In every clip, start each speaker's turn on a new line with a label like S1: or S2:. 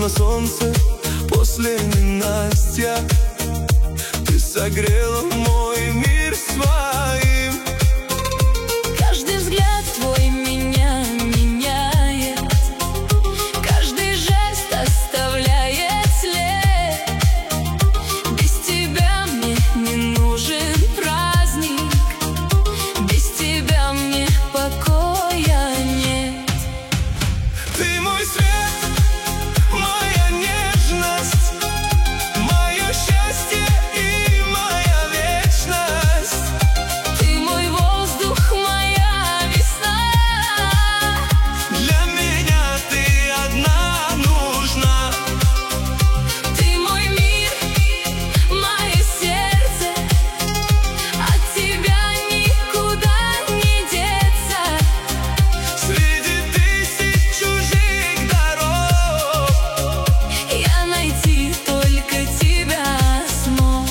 S1: словно солнце после ненастья. Ты согрела мой мир своим.
S2: Каждый взгляд твой меня меняет, каждый жест оставляет след. Без тебя мне не нужен праздник, без тебя мне покоя нет.
S1: Ты мой свет, моя нежность, мое счастье и моя вечность.
S2: Ты мой воздух, моя весна.
S1: Для меня ты одна нужна.
S2: Ты мой мир, мое сердце, от тебя никуда не деться.
S1: Среди тысяч чужих дорог
S2: Я найти только тебя смог.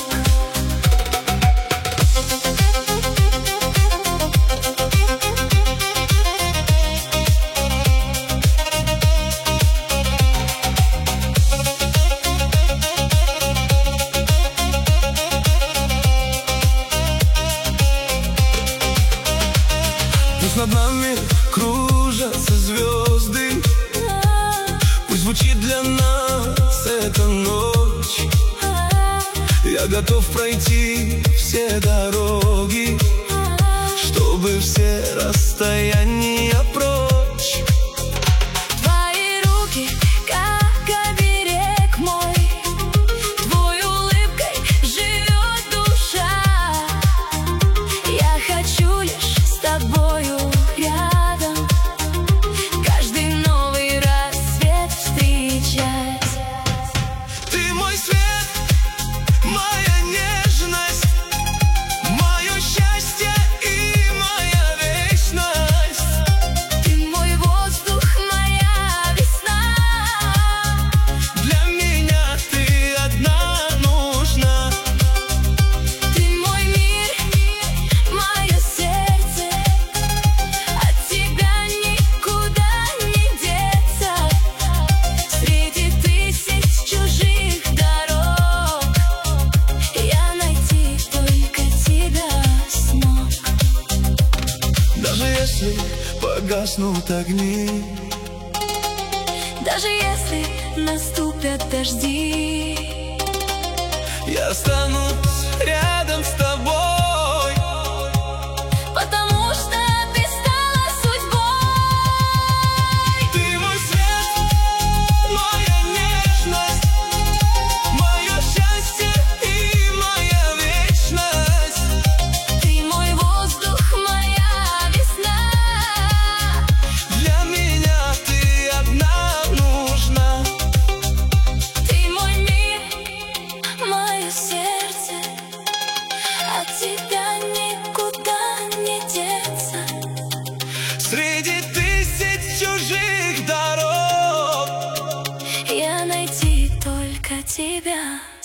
S1: пусть над нами кружатся звезды, пусть звучит для нас эта ночь. Я готов пройти все дороги, чтобы все расстояния прочь.
S2: Твои руки, как оберег мой, твой улыбкой живет душа. Я хочу лишь с тобою рядом, каждый новый рассвет встречать.
S1: Ты мой свет, моя нежность, мое счастье и моя вечность.
S2: Ты мой воздух, моя весна.
S1: Для меня ты одна нужна.
S2: Ты мой мир, мое сердце, от тебя никуда не деться. Среди тысяч чужих дорог я найти только тебя смог.
S1: Даже если погаснут огни,
S2: Даже если наступят дожди,
S1: я останусь рядом с тобой.
S2: потому что ты стала судьбой.
S1: Ты мой свет, моя нежность, мое счастье и моя вечность.
S2: Ты мой воздух, моя весна.
S1: Для меня ты одна нужна.
S2: Ты мой мир, мое сердце, от тебя никуда не деться.
S1: Среди тысяч чужих дорог
S2: Я найти только тебя.